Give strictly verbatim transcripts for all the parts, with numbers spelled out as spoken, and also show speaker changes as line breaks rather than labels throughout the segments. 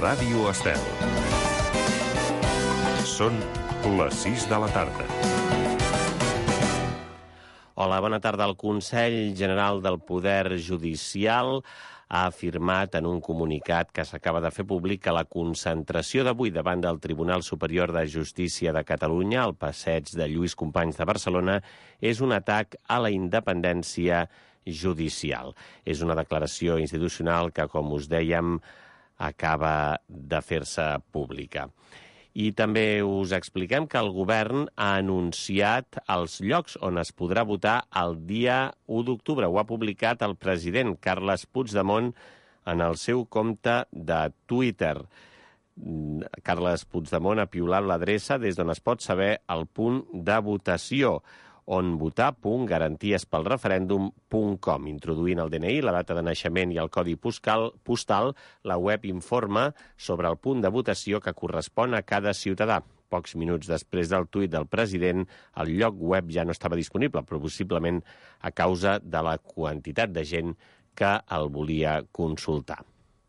Ràdio Estel. Són les sis de la tarda.
Hola, bona tarda. El Consell General del Poder Judicial ha afirmat en un comunicat que s'acaba de fer públic que la concentració d'avui davant del Tribunal Superior de Justícia de Catalunya, al passeig de Lluís Companys de Barcelona, és un atac a la independència judicial. És una declaració institucional que, com us dèiem, acaba de fer-se pública. I també us expliquem que el govern ha anunciat els llocs on es podrà votar el dia u d'octubre. Ho ha publicat el president Carles Puigdemont en el seu compte de Twitter. Carles Puigdemont ha piulat l'adreça des d'on es pot saber el punt de votació, onvotar punt garanties pel referèndum punt com. Introduint el D N I, la data de naixement i el codi postal, postal, la web informa sobre el punt de votació que correspon a cada ciutadà. Pocs minuts després del tuit del president, el lloc web ja no estava disponible, però possiblement a causa de la quantitat de gent que el volia consultar.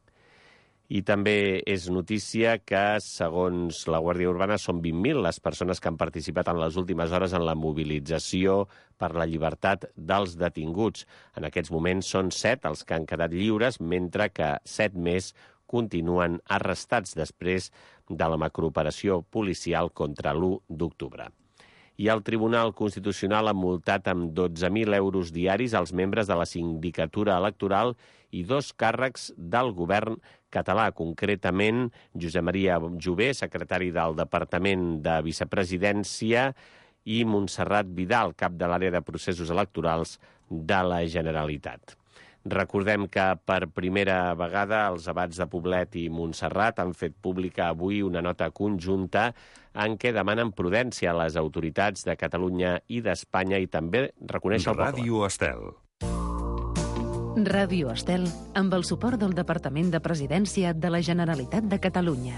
I també és notícia que, segons la Guàrdia Urbana, són vint mil les persones que han participat en les últimes hores en la mobilització per la llibertat dels detinguts. En aquests moments són set els que han quedat lliures, mentre que set més continuen arrestats després de la macrooperació policial contra l'u d'octubre. I el Tribunal Constitucional ha multat amb dotze mil euros diaris als membres de la Sindicatura Electoral i dos càrrecs del govern català, concretament Josep Maria Jové, secretari del Departament de Vicepresidència, i Montserrat Vidal, cap de l'àrea de processos electorals de la Generalitat. Recordem que per primera vegada els abats de Poblet i Montserrat han fet pública avui una nota conjunta en què demanen prudència a les autoritats de Catalunya i d'Espanya i també reconèixer el poble.
Ràdio Estel.
Ràdio Estel, amb el suport del Departament de Presidència de la Generalitat de Catalunya.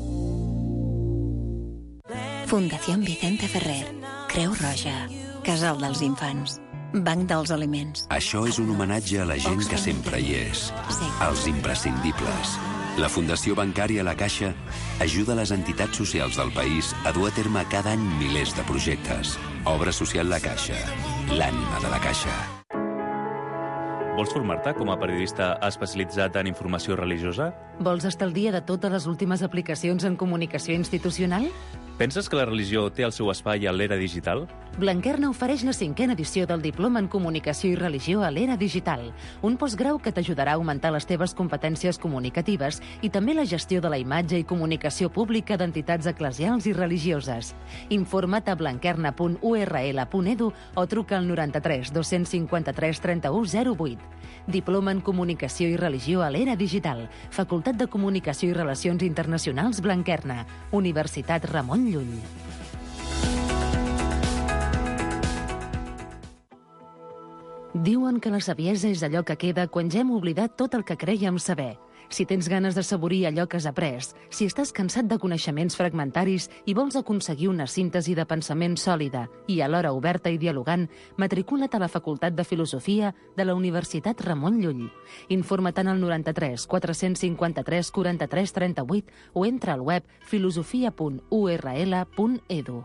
Fundació Vicente Ferrer, Creu Roja, Casal dels Infants, Banc dels Aliments.
Això és un homenatge a la gent que sempre hi és,
Sí.
als imprescindibles. La Fundació Bancària La Caixa ajuda les entitats socials del país a dur a terme cada any milers de projectes. Obra social La Caixa, l'ànima de la Caixa.
Vols formar-te com a periodista especialitzat en informació religiosa?
Vols estar al dia de totes les últimes aplicacions en comunicació institucional?
Penses que la religió té el seu espai a l'era digital?
Blanquerna ofereix la cinquena edició del Diploma en Comunicació i Religió a l'era digital, un postgrau que t'ajudarà a augmentar les teves competències comunicatives i també la gestió de la imatge i comunicació pública d'entitats eclesials i religioses. Informa't a blanquerna punt u erra ele punt edu o truca al noranta-tres dos-cents cinquanta-tres trenta-u zero vuit. Diploma en Comunicació i Religió a l'era digital, Facultat de Comunicació i Relacions Internacionals Blanquerna, Universitat Ramon Llull. Diuen que la saviesa és allò que queda quan ja hem oblidat tot el que crèiem saber. Si tens ganes d'assaborir allò que has après, si estàs cansat de coneixements fragmentaris i vols aconseguir una síntesi de pensament sòlida i alhora oberta i dialogant, matricula't a la Facultat de Filosofia de la Universitat Ramon Llull. Informa't al noranta-tres quatre-cents cinquanta-tres quaranta-tres trenta-vuit o entra al web filosofia punt u erra ele punt edu.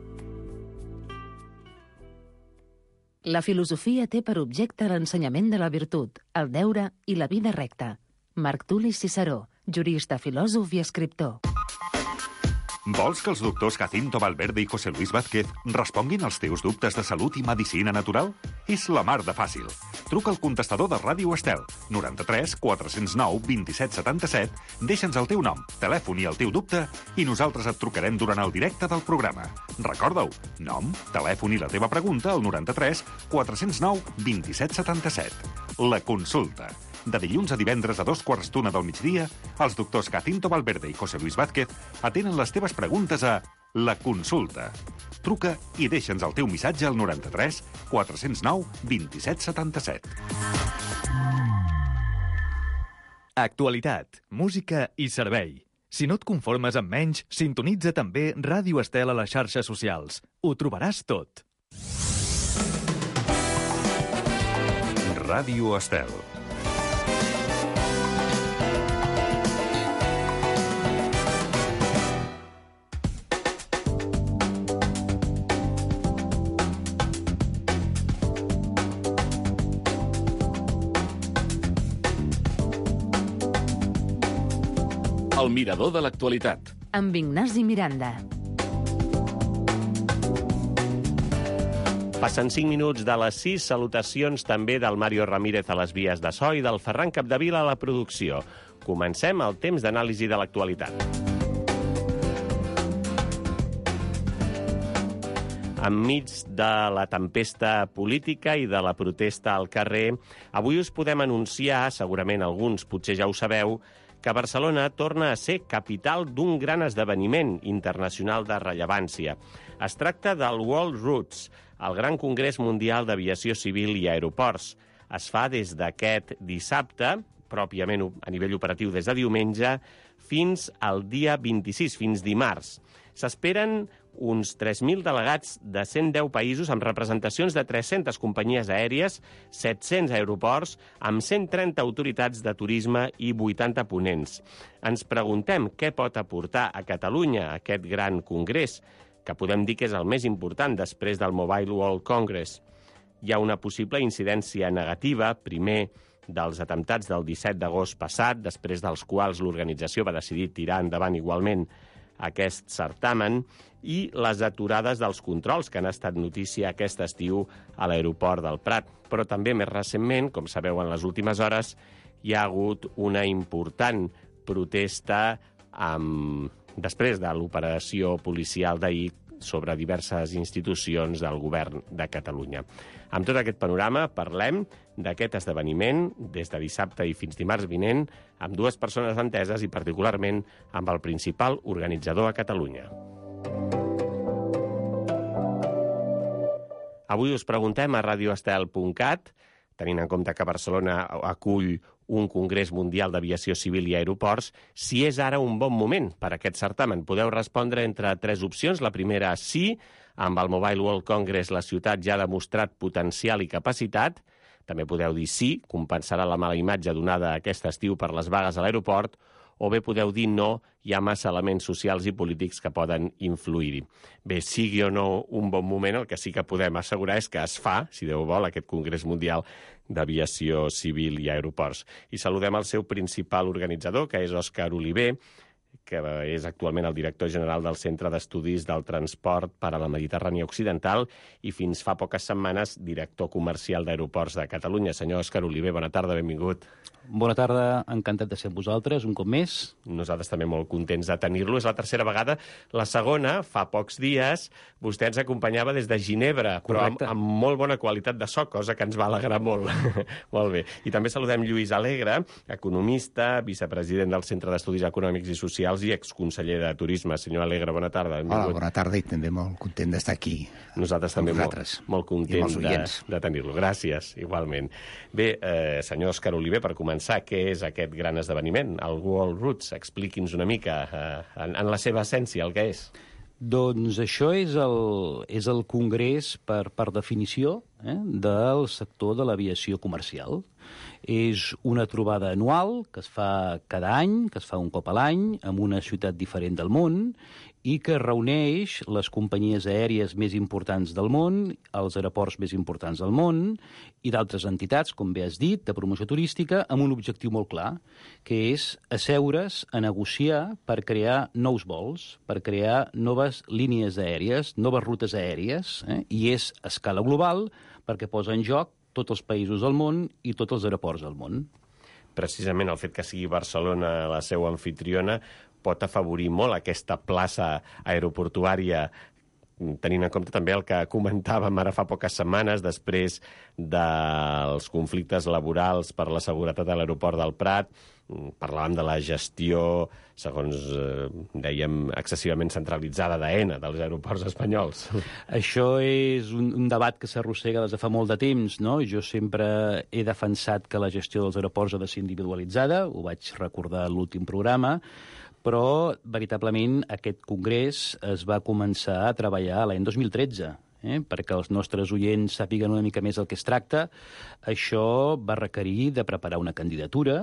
La filosofia té per objecte l'ensenyament de la virtut, el deure i la vida recta. Marc Tul·li Ciceró, jurista, filòsof i escriptor.
Vols que els doctors Jacinto Valverde i José Luis Vázquez responguin als teus dubtes de salut i medicina natural? És la mar de fàcil. Truca al contestador de Ràdio Estel, noranta-tres quatre-cents nou vint-i-set setanta-set, deixa'ns el teu nom, telèfon i el teu dubte i nosaltres et trucarem durant el directe del programa. Recorda-ho, nom, telèfon i la teva pregunta al noranta-tres quatre-cents nou vint-i-set setanta-set. La consulta. De dilluns a divendres a dos quarts d'una del migdia, els doctors Jacinto Valverde i José Luis Vázquez atenen les teves preguntes a La Consulta. Truca i deixa'ns el teu missatge al noranta-tres quatre-cents nou vint-i-set setanta-set.
Actualitat, música i servei. Si no et conformes amb menys, sintonitza també Ràdio Estel a les xarxes socials. Ho trobaràs tot.
Ràdio Estel.
El mirador de l'actualitat.
Amb Ignasi Miranda.
Passen cinc minuts de les sis. Salutacions també del Mario Ramírez a les vies de so i del Ferran Capdevila a la producció. Comencem el temps d'anàlisi de l'actualitat. Enmig de la tempesta política i de la protesta al carrer, avui us podem anunciar, segurament alguns potser ja ho sabeu, que Barcelona torna a ser capital d'un gran esdeveniment internacional de rellevància. Es tracta del World Roots, el Gran Congrés Mundial d'Aviació Civil i Aeroports. Es fa des d'aquest dissabte, pròpiament a nivell operatiu des de diumenge, fins al dia vint-i-sis, fins dimarts. S'esperen uns tres mil delegats de cent deu països amb representacions de tres-centes companyies aèries, set-cents aeroports, amb cent trenta autoritats de turisme i vuitanta ponents. Ens preguntem què pot aportar a Catalunya aquest gran congrés, que podem dir que és el més important després del Mobile World Congress. Hi ha una possible incidència negativa, primer dels atemptats del disset d'agost passat, després dels quals l'organització va decidir tirar endavant igualment aquest certamen, i les aturades dels controls que han estat notícia aquest estiu a l'aeroport del Prat. Però també més recentment, com sabeu en les últimes hores, hi ha hagut una important protesta amb... després de l'operació policial d'ahir sobre diverses institucions del govern de Catalunya. Amb tot aquest panorama parlem d'aquest esdeveniment des de dissabte i fins dimarts vinent amb dues persones enteses i particularment amb el principal organitzador a Catalunya. Avui us preguntem a radio estel punt cat, tenint en compte que Barcelona acull un Congrés Mundial d'Aviació Civil i Aeroports, si és ara un bon moment per a aquest certamen. Podeu respondre entre tres opcions. La primera, sí. Amb el Mobile World Congress la ciutat ja ha demostrat potencial i capacitat. També podeu dir sí, compensarà la mala imatge donada aquest estiu per les vagues a l'aeroport, o bé podeu dir no, hi ha massa elements socials i polítics que poden influir-hi. Bé, sigui o no un bon moment, el que sí que podem assegurar és que es fa, si Déu vol, aquest Congrés Mundial d'Aviació Civil i Aeroports. I saludem el seu principal organitzador, que és Òscar Oliver, que és actualment el director general del Centre d'Estudis del Transport per a la Mediterrània Occidental i fins fa poques setmanes director comercial d'Aeroports de Catalunya. Senyor Òscar Oliver, bona tarda, benvingut.
Bona tarda, encantat de ser amb vosaltres, un cop més.
Nosaltres també molt contents de tenir-lo. És la tercera vegada. La segona, fa pocs dies, vostè ens acompanyava des de Ginebra, però amb, amb molt bona qualitat de so, cosa que ens va alegrar molt. Molt bé. I també saludem Lluís Alegre, economista, vicepresident del Centre d'Estudis Econòmics i Socials i exconseller de Turisme. Senyor Alegre, bona tarda.
Hola, bona tarda i també molt content d'estar aquí.
Nosaltres també molt, molt contents de, de tenir-lo. Gràcies, igualment. Bé, eh, senyor Òscar Oliver, per començar, què és aquest gran esdeveniment, el World Roots? Expliqui'ns una mica, eh, en, en la seva essència, el que és.
Doncs això és el, és el congrés, per, per definició, eh, del sector de l'aviació comercial. És una trobada anual que es fa cada any, que es fa un cop a l'any, en una ciutat diferent del món, i que reuneix les companyies aèries més importants del món, els aeroports més importants del món, i d'altres entitats, com bé has dit, de promoció turística, amb un objectiu molt clar, que és asseure's a negociar per crear nous vols, per crear noves línies aèries, noves rutes aèries, eh? I és a escala global perquè posa en joc tots els països del món i tots els aeroports del món.
Precisament el fet que sigui Barcelona la seva anfitriona pot afavorir molt aquesta plaça aeroportuària, tenint en compte també el que comentàvem ara fa poques setmanes, després dels conflictes laborals per la seguretat a l'aeroport del Prat. Parlàvem de la gestió, segons eh, dèiem, excessivament centralitzada d'Aena, dels aeroports espanyols.
Això és un, un debat que s'arrossega des de fa molt de temps, no? Jo sempre he defensat que la gestió dels aeroports ha de ser individualitzada, ho vaig recordar a l'últim programa, però veritablement aquest congrés es va començar a treballar l'any dos mil tretze. Eh? Perquè els nostres oients sàpiguen una mica més el que es tracta. Això va requerir de preparar una candidatura,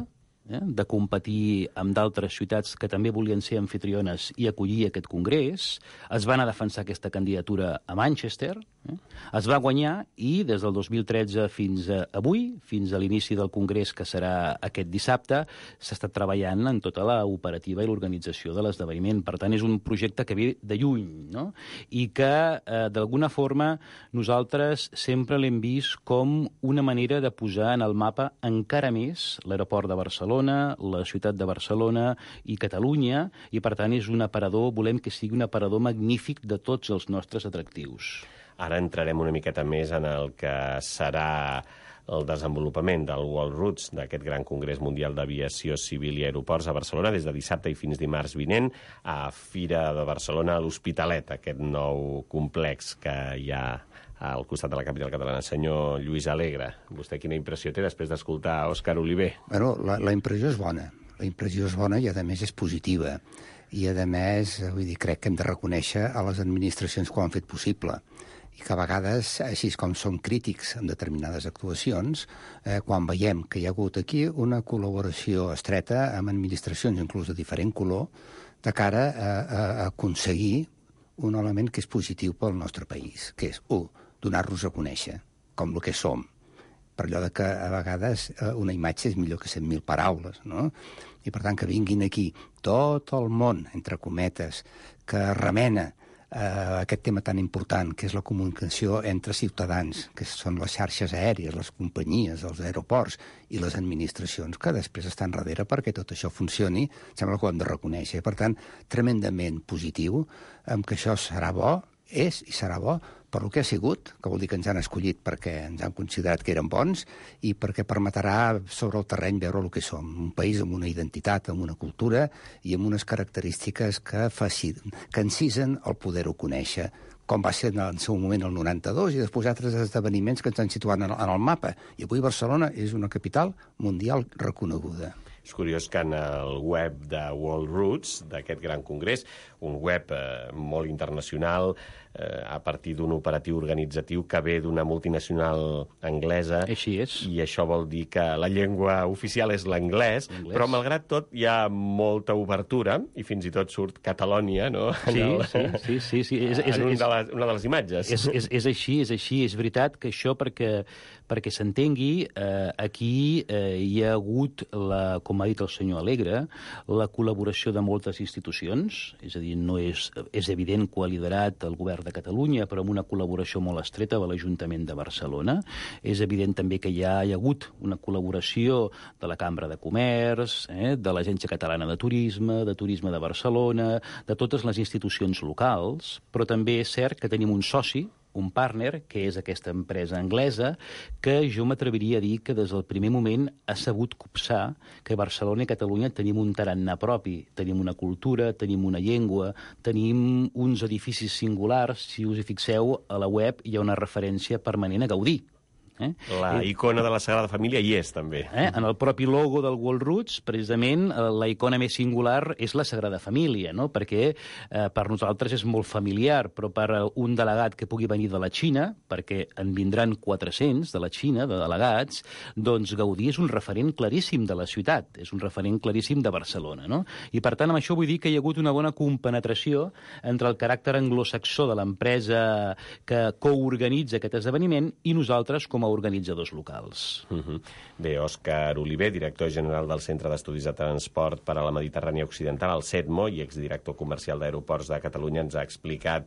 eh, de competir amb d'altres ciutats que també volien ser anfitriones i acollir aquest congrés. Es van a defensar aquesta candidatura a Manchester, eh? Es va guanyar i des del dos mil tretze fins a avui, fins a l'inici del congrés que serà aquest dissabte, s'ha estat treballant en tota la operativa i l'organització de l'esdeveniment. Per tant, és un projecte que ve de lluny, no? I que, eh, d'alguna forma, nosaltres sempre l'hem vist com una manera de posar en el mapa encara més l'aeroport de Barcelona, la ciutat de Barcelona i Catalunya, i, per tant, és un aparador, volem que sigui un aparador magnífic de tots els nostres atractius.
Ara entrarem una miqueta més en el que serà el desenvolupament del World Routes, d'aquest gran Congrés Mundial d'Aviació Civil i Aeroports a Barcelona, des de dissabte i fins dimarts vinent, a Fira de Barcelona a l'Hospitalet, aquest nou complex que hi ha al costat de la capital catalana. Senyor Lluís Alegre, vostè quina impressió té després d'escoltar Òscar Oliver?
Bueno, la, la impressió és bona. La impressió és bona i, a més, és positiva. I, a més, vull dir, crec que hem de reconèixer a les administracions que ho han fet possible. I que a vegades, així com som crítics en determinades actuacions, eh, quan veiem que hi ha hagut aquí una col·laboració estreta amb administracions, inclús de diferent color, de cara a, a, a aconseguir un element que és positiu pel nostre país, que és, u, donar-nos a conèixer com el que som. Per allò de que a vegades eh, una imatge és millor que cent mil paraules, no? I per tant que vinguin aquí tot el món, entre cometes, que remena Uh, aquest tema tan important, que és la comunicació entre ciutadans, que són les xarxes aèries, les companyies, els aeroports i les administracions, que després estan darrere perquè tot això funcioni, sembla que ho hem de reconèixer. Per tant, tremendament positiu, amb que això serà bo, és i serà bo per lo que ha sigut, que vol dir que ens han escollit perquè ens han considerat que eren bons i perquè permetrà sobre el terreny veure el que som. Un país amb una identitat, amb una cultura i amb unes característiques que, faci, que encisen el poder-ho conèixer, com va ser en el seu moment el noranta-dos i després altres esdeveniments que ens han situat en el, en el mapa. I avui Barcelona és una capital mundial reconeguda.
És curiós que en el web de World Routes, d'aquest gran congrés, un web eh, molt internacional, eh, a partir d'un operatiu organitzatiu que ve d'una multinacional anglesa.
Així és.
I això vol dir que la llengua oficial és l'anglès, però malgrat tot hi ha molta obertura, i fins i tot surt Catalònia, no?
Sí, el, sí, sí, sí, sí. És, és,
en un
és,
de les, una de les imatges.
És, és, és així, és així. És veritat que això, perquè, perquè s'entengui, eh, aquí eh, hi ha hagut, la, com ha dit el senyor Alegre, la col·laboració de moltes institucions, és a dir, no és, és evident que ho ha liderat el govern de Catalunya, però amb una col·laboració molt estreta de l'Ajuntament de Barcelona. És evident també que hi ha, hi ha hagut una col·laboració de la Cambra de Comerç, eh, de l'Agència Catalana de Turisme, de Turisme de Barcelona, de totes les institucions locals, però també és cert que tenim un soci, un partner, que és aquesta empresa anglesa, que jo m'atreviria a dir que des del primer moment ha sabut copsar que Barcelona i Catalunya tenim un tarannà propi, tenim una cultura, tenim una llengua, tenim uns edificis singulars. Si us hi fixeu, a la web hi ha una referència permanent a Gaudí. Eh?
La icona de la Sagrada Família hi és, també.
Eh? En el propi logo del World Routes, precisament, la icona més singular és la Sagrada Família, no? Perquè eh, per nosaltres és molt familiar, però per un delegat que pugui venir de la Xina, perquè en vindran quatre-cents de la Xina, de delegats, doncs Gaudí és un referent claríssim de la ciutat, és un referent claríssim de Barcelona, no? I per tant, amb això vull dir que hi ha hagut una bona compenetració entre el caràcter anglosaxó de l'empresa que coorganitza aquest esdeveniment i nosaltres com a organitzadors locals.
Uh-huh. Bé, Òscar Oliver, director general del Centre d'Estudis de Transport per a la Mediterrània Occidental, el CETMO, i exdirector comercial d'Aeroports de Catalunya, ens ha explicat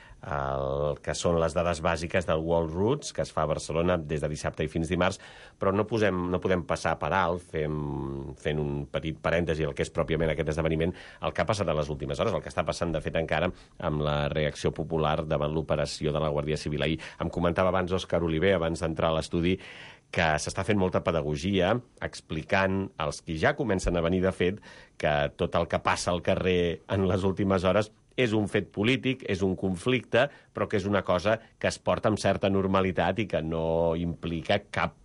el que són les dades bàsiques del World Routes, que es fa a Barcelona des de dissabte i fins dimarts, però no, posem, no podem passar per alt, fem, fent un petit parèntesi el que és pròpiament aquest esdeveniment, el que ha passat a les últimes hores, el que està passant, de fet, encara amb la reacció popular davant l'operació de la Guàrdia Civil. Ahir em comentava abans Òscar Oliver, abans d'entrar a l'estudi, que s'està fent molta pedagogia explicant als qui ja comencen a venir, de fet, que tot el que passa al carrer en les últimes hores és un fet polític, és un conflicte, però que és una cosa que es porta amb certa normalitat i que no implica cap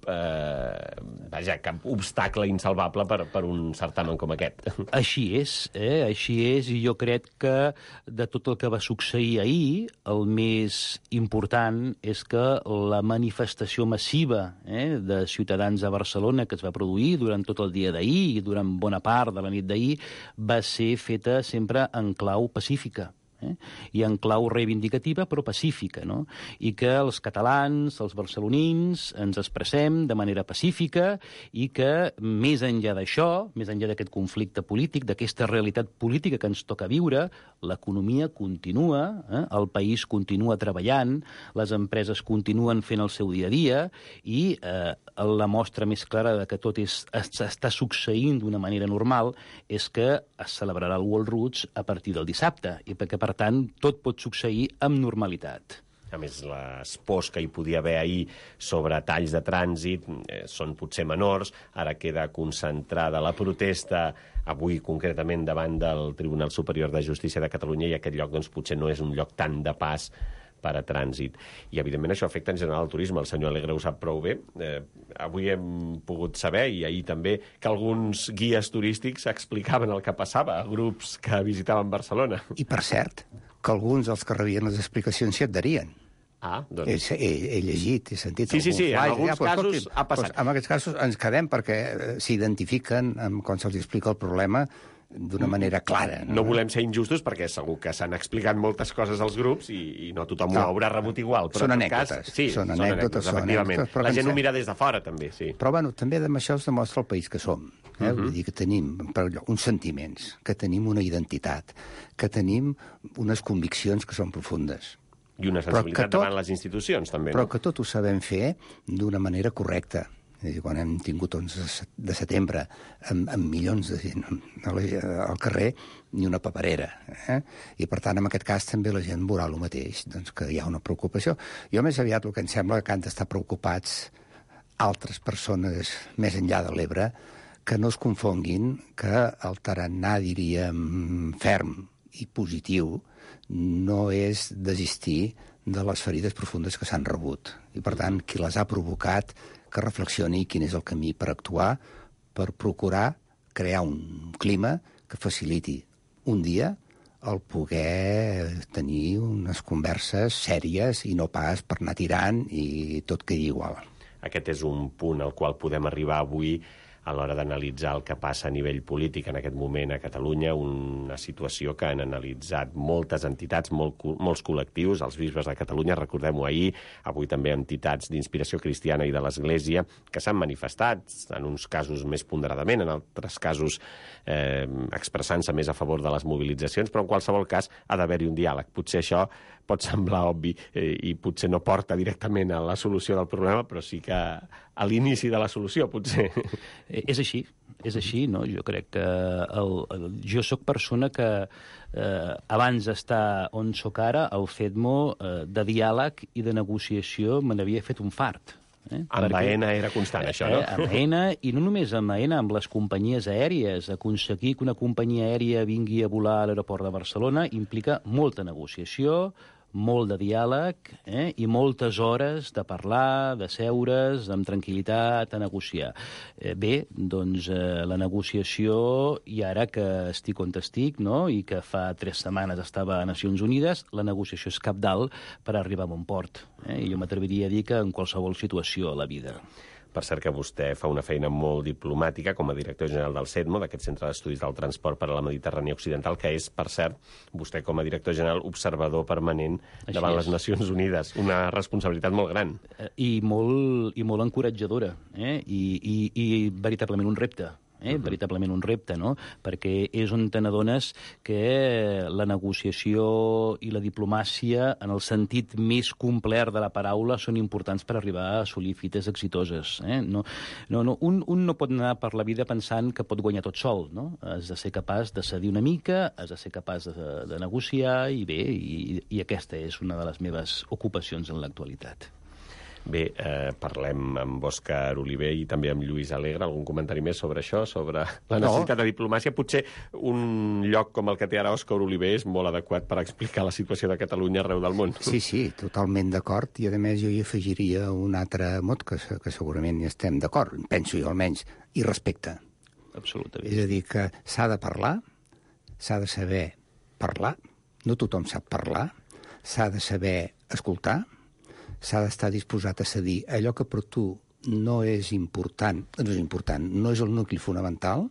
eh, vaja, cap obstacle insalvable per, per un certamen com aquest.
Així és, eh? Així és, i jo crec que de tot el que va succeir ahir, el més important és que la manifestació massiva eh, de ciutadans a Barcelona que es va produir durant tot el dia d'ahir i durant bona part de la nit d'ahir va ser feta sempre en clau pacífica. Eh? I en clau reivindicativa però pacífica, no? I que els catalans, els barcelonins, ens expressem de manera pacífica i que més enllà d'això, més enllà d'aquest conflicte polític, d'aquesta realitat política que ens toca viure, l'economia continua, eh? El país continua treballant, les empreses continuen fent el seu dia a dia i eh, la mostra més clara de que tot és, està succeint d'una manera normal és que es celebrarà el World Roots a partir del dissabte, i perquè, per tant, tot pot succeir amb normalitat.
A més, les pors que hi podia haver ahir sobre talls de trànsit eh, són potser menors. Ara queda concentrada la protesta, avui concretament davant del Tribunal Superior de Justícia de Catalunya, i aquest lloc doncs, potser no és un lloc tant de pas per a trànsit. I, evidentment, això afecta en general el turisme. El senyor Alegre ho sap prou bé. Eh, avui hem pogut saber, i ahir també, que alguns guies turístics explicaven el que passava a grups que visitaven Barcelona.
I, per cert, que alguns dels que rebien les explicacions s'hi adherien.
Ah, doncs...
He, he, he llegit, he sentit...
Sí, sí, sí, en alguns
ja, pues,
casos
escolti,
ha passat.
Pues, en aquests casos ens quedem perquè s'identifiquen quan se'ls explica el problema d'una manera clara.
No? no volem ser injustos perquè segur que s'han explicat moltes coses als grups i, i no tothom no. ho haurà rebut igual. Però
són
en
anècdotes.
Cas, sí,
són anècdotes,
són efectivament.
Anècdotes,
la gent ho mira des de fora, també, sí.
Però, bueno, també amb això es demostra el país que som. Eh? Uh -huh. Vull dir que tenim per allò, uns sentiments, que tenim una identitat, que tenim unes conviccions que són profundes.
I una sensibilitat tot, davant les institucions, també.
Però
no?
que tot ho sabem fer d'una manera correcta. És dir, quan hem tingut onze de setembre amb, amb milions de gent al carrer, ni una paperera. Eh? I, per tant, en aquest cas també la gent veurà el mateix, doncs que hi ha una preocupació. Jo més aviat el que em sembla que han d'estar preocupats altres persones més enllà de l'Ebre que no es confonguin que el tarannà, diríem, ferm i positiu no és desistir de les ferides profundes que s'han rebut. I, per tant, qui les ha provocat que reflexioni quin és el camí per actuar, per procurar crear un clima que faciliti un dia el poder tenir unes converses sèries i no pas per anar tirant i tot quedi igual.
Aquest és un punt al qual podem arribar avui a l'hora d'analitzar el que passa a nivell polític en aquest moment a Catalunya, una situació que han analitzat moltes entitats, molt, molts col·lectius, els bisbes de Catalunya, recordem-ho ahir, avui també entitats d'inspiració cristiana i de l'Església, que s'han manifestat, en uns casos més ponderadament, en altres casos eh, expressant-se més a favor de les mobilitzacions, però en qualsevol cas ha d'haver-hi un diàleg. Potser això pot semblar obvi eh, i potser no porta directament a la solució del problema, però sí que a l'inici de la solució, potser.
És així, és així, no? Jo crec que el, el, jo sóc persona que eh, abans d'estar on sóc ara, el FEDMO eh, de diàleg i de negociació me n'havia fet un fart. Eh?
Amb A E N A era constant, això, no?
Eh, amb A E N A, i no només amb A E N A, amb les companyies aèries. Aconseguir que una companyia aèria vingui a volar a l'aeroport de Barcelona implica molta negociació, molt de diàleg eh? i moltes hores de parlar, de seure's, amb tranquil·litat, a negociar. Eh, bé, doncs eh, la negociació, i ara que estic on estic, no? I que fa tres setmanes estava a Nacions Unides, la negociació és cabdal per arribar a bon port. Eh? I jo m'atreviria a dir que en qualsevol situació a la vida.
Per cert que vostè fa una feina molt diplomàtica com a director general del CEDMO, d'aquest Centre d'Estudis del Transport per a la Mediterrània Occidental, que és, per cert, vostè com a director general observador permanent
Així
davant
és.
les Nacions Unides. Una responsabilitat molt gran.
I molt, i molt encoratjadora, eh? I, i, i veritablement un repte. Eh? Uh-huh. Veritablement un repte, no? Perquè és on te n'adones que la negociació i la diplomàcia, en el sentit més complet de la paraula, són importants per arribar a assolir fites exitoses. Eh? No, no, no, un, un no pot anar per la vida pensant que pot guanyar tot sol, no? Has de ser capaç de cedir una mica, has de ser capaç de, de negociar, i bé, i, i aquesta és una de les meves ocupacions en l'actualitat.
Bé, eh, parlem amb Òscar Oliver i també amb Lluís Alegre. Algun comentari més sobre això, sobre la necessitat no. de diplomàcia? Potser un lloc com el que té ara Òscar Oliver és molt adequat per explicar la situació de Catalunya arreu del món.
Sí, sí, totalment d'acord. I, a més, jo hi afegiria un altre mot que, que segurament hi estem d'acord, penso jo almenys, i respecte.
Absolutament.
És a dir, que s'ha de parlar, s'ha de saber parlar, no tothom sap parlar, s'ha de saber escoltar, s'ha d'estar disposat a cedir allò que per tu no és important, no és important, no és el nucli fonamental.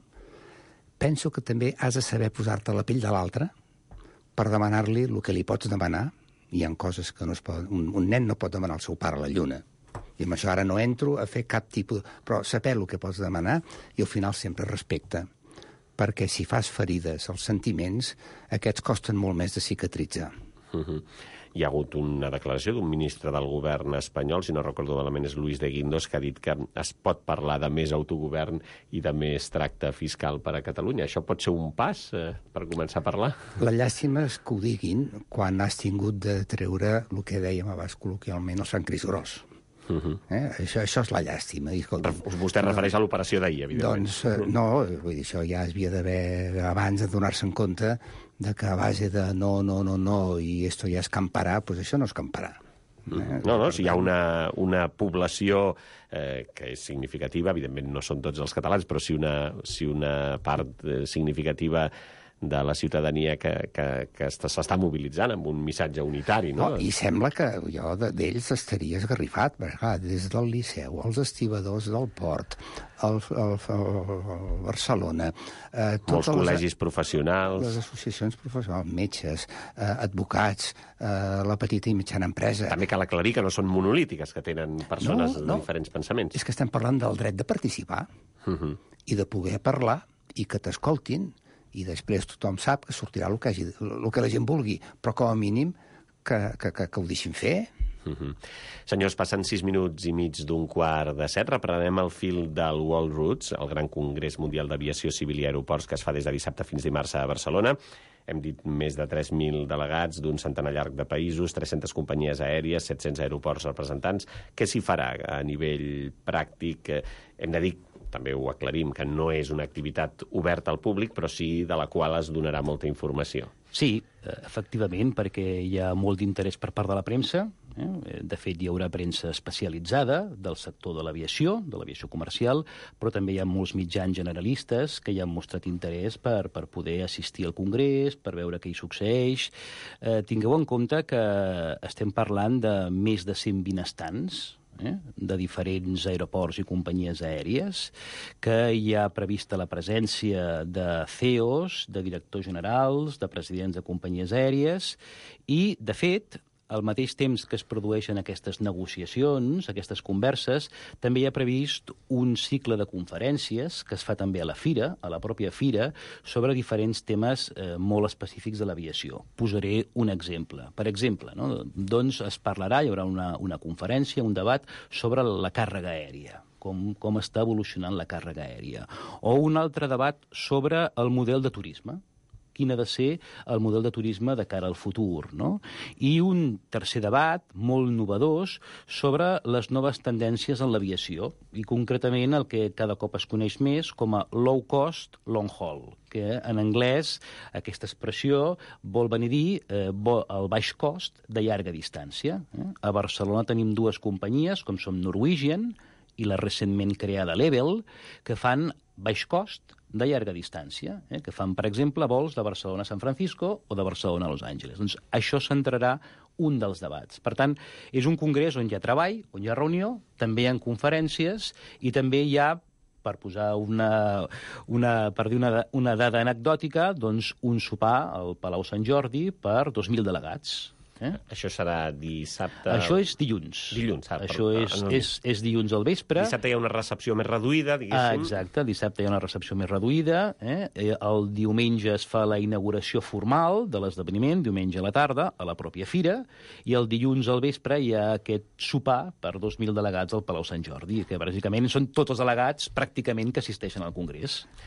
Penso que també has de saber posar-te a la pell de l'altre per demanar-li el que li pots demanar. Hi ha coses que no es poden... Un, un nen no pot demanar al seu pare a la lluna. I amb això ara no entro a fer cap tipus... Però saber el que pots demanar i al final sempre respecte. Perquè si fas ferides als sentiments, aquests costen molt més de cicatritzar.
Uh-huh. Hi ha hagut una declaració d'un ministre del govern espanyol, si no recordo malament és Luis de Guindos, que ha dit que es pot parlar de més autogovern i de més tracte fiscal per a Catalunya. Això pot ser un pas eh, per començar a parlar?
La llàstima és que ho diguin quan has tingut de treure el que dèiem abans col·loquialment el Sant Crist Gros. Uh-huh. eh? això, això és la llàstima. I, escolta,
Vostè no, refereix a l'operació d'ahir, evidentment.
Doncs eh, no, vull dir, això ja es havia d'haver, abans de donar-se en compte de que a base de no, no, no, no, i esto ja es camparà, doncs això no es camparà.
Eh? No, no, si hi ha una, una població eh, que és significativa, evidentment no són tots els catalans, però si una, si una part eh, significativa de la ciutadania que, que, que s'està mobilitzant amb un missatge unitari, no?
no I sembla que jo d'ells estaria esgarrifat, perquè des del Liceu, els estibadors del Port, el, el, el, el Barcelona...
Eh, Molts col·legis les, professionals...
Les associacions professionals, metges, eh, advocats, eh, la petita i mitjana empresa...
També cal aclarir que no són monolítiques, que tenen persones no, no. de diferents pensaments.
És que estem parlant del dret de participar uh-huh. i de poder parlar i que t'escoltin, i després tothom sap que sortirà el que, hagi, el que la gent vulgui, però com a mínim que, que, que, que ho deixin fer.
Uh-huh. Senyors, passen sis minuts i mig d'un quart de set. Reprenem el fil del World Routes, el gran congrés mundial d'aviació civil i aeroports que es fa des de dissabte fins dimarts a Barcelona. Hem dit més de tres mil delegats d'un centenar llarg de països, tres-centes companyies aèries, set-cents aeroports representants. Què s'hi farà a nivell pràctic? Hem de dir, també ho aclarim, que no és una activitat oberta al públic, però sí de la qual es donarà molta informació.
Sí, efectivament, perquè hi ha molt d'interès per part de la premsa. Eh? De fet, hi haurà premsa especialitzada del sector de l'aviació, de l'aviació comercial, però també hi ha molts mitjans generalistes que hi han mostrat interès per, per poder assistir al congrés, per veure què hi succeeix. Eh, tingueu en compte que estem parlant de més de cent vint estants, Eh, de diferents aeroports i companyies aèries, que hi ha prevista la presència de C E Os, de directors generals, de presidents de companyies aèries, i, de fet, al mateix temps que es produeixen aquestes negociacions, aquestes converses, també hi ha previst un cicle de conferències que es fa també a la fira, a la pròpia fira, sobre diferents temes eh, molt específics de l'aviació. Posaré un exemple. Per exemple, no? doncs es parlarà, hi haurà una, una conferència, un debat sobre la càrrega aèria. Com, com està evolucionant la càrrega aèria. O un altre debat sobre el model de turisme. Quin ha de ser el model de turisme de cara al futur, no? I un tercer debat, molt innovador, sobre les noves tendències en l'aviació, i concretament el que cada cop es coneix més com a low cost, long haul, que en anglès aquesta expressió vol venir a dir eh, el baix cost de llarga distància. Eh? A Barcelona tenim dues companyies, com som Norwegian i la recentment creada Level, que fan baix cost de llarga distància, eh? que fan, per exemple, vols de Barcelona a San Francisco o de Barcelona a Los Angeles. Doncs això centrarà un dels debats. Per tant, és un congrés on hi ha treball, on hi ha reunió, també hi ha conferències i també hi ha, per posar una, una, per dir una, una dada anecdòtica, doncs un sopar al Palau Sant Jordi per dos mil delegats. Eh?
Això serà dissabte...
Això és dilluns.
Dilluns, ah,
Això
però,
és,
no,
és, és dilluns al vespre.
Dissabte hi ha una recepció més reduïda, diguéssim.
Ah, exacte, dissabte hi ha una recepció més reduïda. Eh? El diumenge es fa la inauguració formal de l'esdeveniment, diumenge a la tarda, a la pròpia fira, i el dilluns al vespre hi ha aquest sopar per dos mil delegats al Palau Sant Jordi, que bàsicament són tots els delegats pràcticament que assisteixen al congrés.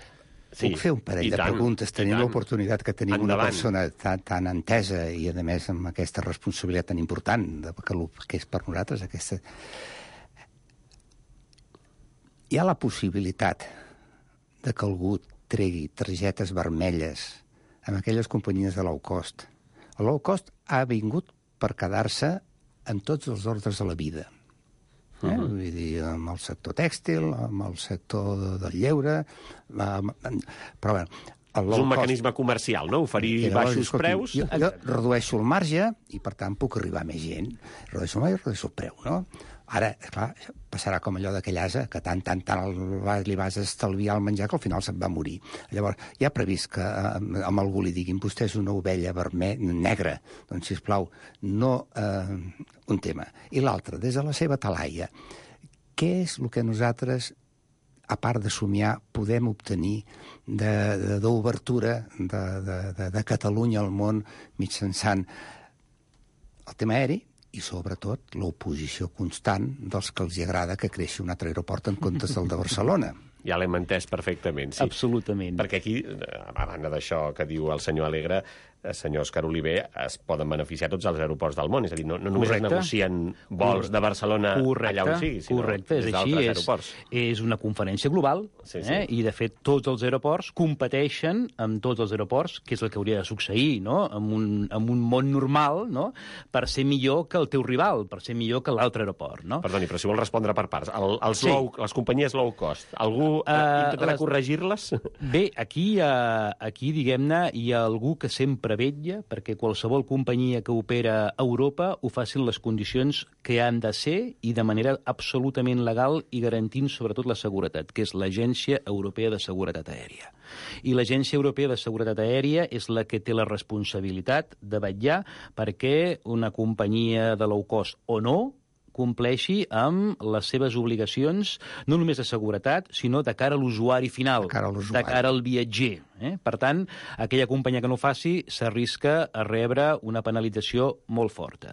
Sí,
puc fer un parell de
tant,
preguntes, tenint l'oportunitat que tenim
Endavant.
una persona tan, tan entesa i, a més, amb aquesta responsabilitat tan important de, que, que és per nosaltres aquesta... Hi ha la possibilitat de que algú tregui targetes vermelles amb aquelles companyies de low cost. El low cost ha vingut per quedar-se en tots els ordres de la vida. Eh? Uh-huh. Vull dir, amb el sector tèxtil, amb el sector del lleure... Amb... Però, bueno, el
és un
cost...
mecanisme comercial, no? Oferir
I llavors,
baixos
escolti,
preus...
Jo, jo redueixo el marge i, per tant, puc arribar a més gent. Redueixo el marge i redueixo el preu, no? Ara, esclar, passarà com allò d'aquell ase, que tant, tant, tant li vas estalviar el menjar que al final se'n va morir. Llavors, hi ha previst que eh, amb algú li diguin vostè és una ovella verme... negra. Doncs, sisplau, no... Eh, un tema. I l'altre, des de la seva talaia, què és el que nosaltres, a part de somiar, podem obtenir d'obertura de, de, de, de, de Catalunya al món mitjançant el tema aeri, i, sobretot, l'oposició constant dels que els agrada que creixi un altre aeroport en comptes del de Barcelona.
Ja l'hem entès perfectament, sí.
Absolutament.
Perquè aquí, a banda d'això que diu el senyor Alegre, senyor Òscar Oliver, es poden beneficiar tots els aeroports del món. És a dir, no, no només es negocien vols de Barcelona
correcte,
allà on sigui, sinó
correcte,
des
és així,
d'altres
és,
aeroports.
És una conferència global,
sí, sí.
Eh? I, de fet, tots els aeroports competeixen amb tots els aeroports, que és el que hauria de succeir, no? En un, en un món normal, no? Per ser millor que el teu rival, per ser millor que l'altre aeroport, no?
Perdoni, però si vol respondre per parts. El, els
Sí.
low, les companyies low cost, algú uh, intentarà
les-
corregir-les?
Bé, aquí, uh, aquí diguem-ne, hi ha algú que sempre vetlla perquè qualsevol companyia que opera a Europa ho faci en les condicions que han de ser i de manera absolutament legal i garantint sobretot la seguretat, que és l'Agència Europea de Seguretat Aèria. I l'Agència Europea de Seguretat Aèria és la que té la responsabilitat de vetllar perquè una companyia de low cost o no compleixi amb les seves obligacions, no només de seguretat, sinó de cara a l'usuari final,
De cara a l'usuari.
de cara al viatger. Eh? Per tant, aquella companyia que no ho faci s'arrisca a rebre una penalització molt forta.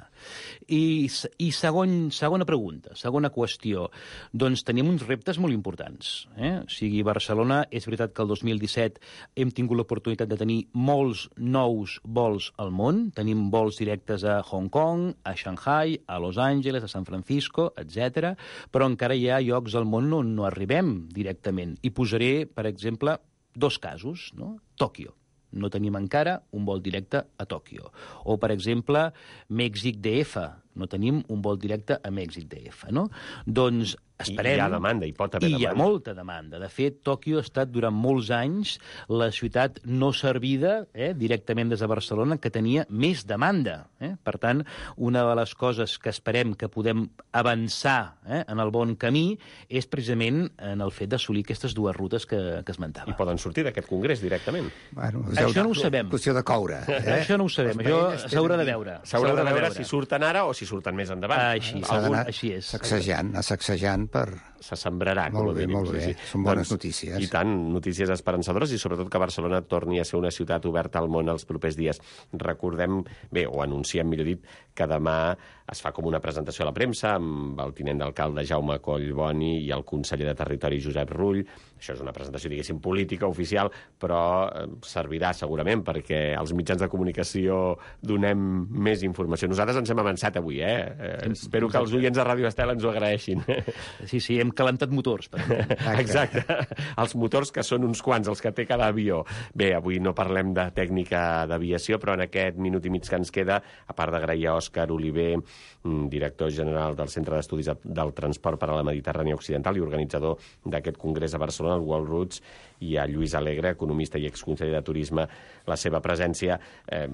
I, i segon, segona pregunta, segona qüestió. Doncs tenim uns reptes molt importants. Eh? O sigui, Barcelona, és veritat que el dos mil disset hem tingut l'oportunitat de tenir molts nous vols al món. Tenim vols directes a Hong Kong, a Shanghai, a Los Angeles, a San Francisco, etcètera. Però encara hi ha llocs al món on no arribem directament. I posaré, per exemple, dos casos, no? Tòquio. No tenim encara un vol directe a Tòquio. O, per exemple, Mèxic D F. No tenim un vol directe a Mèxic D F, no? Doncs esperem...
I hi ha demanda, hi pot haver
I
demanda.
hi ha molta demanda. De fet, Tòquio ha estat durant molts anys la ciutat no servida eh, directament des de Barcelona que tenia més demanda. Eh? Per tant, una de les coses que esperem que podem avançar eh, en el bon camí és precisament en el fet d'assolir aquestes dues rutes que, que esmentava.
I poden sortir d'aquest congrés directament.
Bueno,
Això no ho sabem.
Qüestió de coure. Eh?
Això no ho sabem, això s'haurà de veure.
S'haurà de veure si surten ara o si surten més endavant.
Així,
S'ha
algun,
d'anar
així és.
sacsejant, anar sacsejant per...
Se sembrarà, com
Molt
a
bé,
mínim.
molt bé.
Sí, sí.
Són bones notícies.
I tant, notícies esperançadores i sobretot que Barcelona torni a ser una ciutat oberta al món els propers dies. Recordem, bé, o anunciem, millor dit, que demà es fa com una presentació a la premsa amb el tinent d'alcalde Jaume Collboni i el conseller de Territori Josep Rull. Això és una presentació, diguéssim, política, oficial, però eh, servirà segurament perquè els mitjans de comunicació donem més informació. Nosaltres ens hem avançat avui, eh? eh espero que els oients de Ràdio Estel ens ho agraeixin.
Sí, sí, hem calentat motors. Per
Exacte. Els motors que són uns quants, els que té cada avió. Bé, avui no parlem de tècnica d'aviació, però en aquest minut i mig que ens queda, a part d'agrair a Òscar Oliver, director general del Centre d'Estudis del Transport per a la Mediterrània Occidental i organitzador d'aquest congrés a Barcelona, el World Routes, i a Lluís Alegre, economista i exconseller de Turisme, la seva presència. Eh,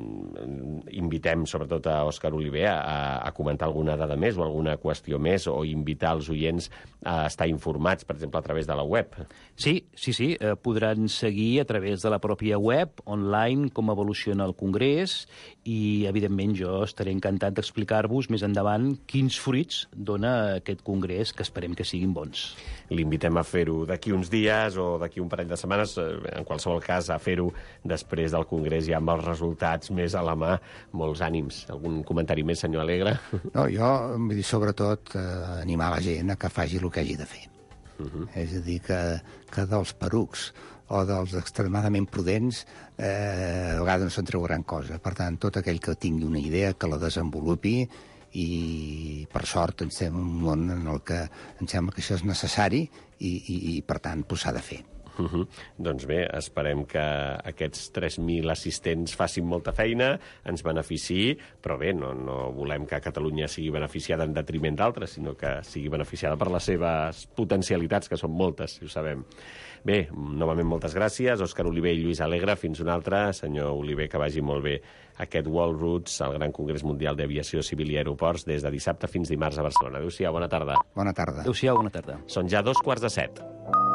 invitem, sobretot, a Òscar Oliver a, a comentar alguna dada més o alguna qüestió més, o invitar els oients a estar informats, per exemple, a través de la web.
Sí, sí, sí. Eh, podran seguir a través de la pròpia web, online, com evoluciona el congrés, i, evidentment, jo estaré encantat d'explicar-vos més endavant quins fruits dona aquest congrés, que esperem que siguin bons.
L'invitem a fer-ho d'aquí uns dies o d'aquí un parell de setmanes, en qualsevol cas, a fer-ho després del congrés ja amb els resultats més a la mà. Molts ànims. Algun comentari més, senyor Alegre?
No, jo, vull dir, sobretot, eh, animar la gent a que faci el que hagi de fer. Uh-huh. És a dir, que, que dels perucs o dels extremadament prudents eh, a vegades no se'n treu gran cosa. Per tant, tot aquell que tingui una idea, que la desenvolupi, i per sort estem en un món en el que em sembla que això és necessari i, i, i per tant, s'ha de fer.
Uh -huh. Doncs bé, esperem que aquests tres mil assistents facin molta feina, ens beneficiï, però bé, no, no volem que Catalunya sigui beneficiada en detriment d'altres, sinó que sigui beneficiada per les seves potencialitats, que són moltes, si ho sabem. Bé, novament moltes gràcies, Òscar Oliver i Lluís Alegre. Fins una altra. Senyor Oliver, que vagi molt bé aquest World Roots, el Gran Congrés Mundial d'Aviació Civil i Aeroports, des de dissabte fins dimarts a Barcelona. Adéu-siau, bona tarda.
Bona tarda.
Adéu-siau, bona tarda.
Són ja dos quarts de set.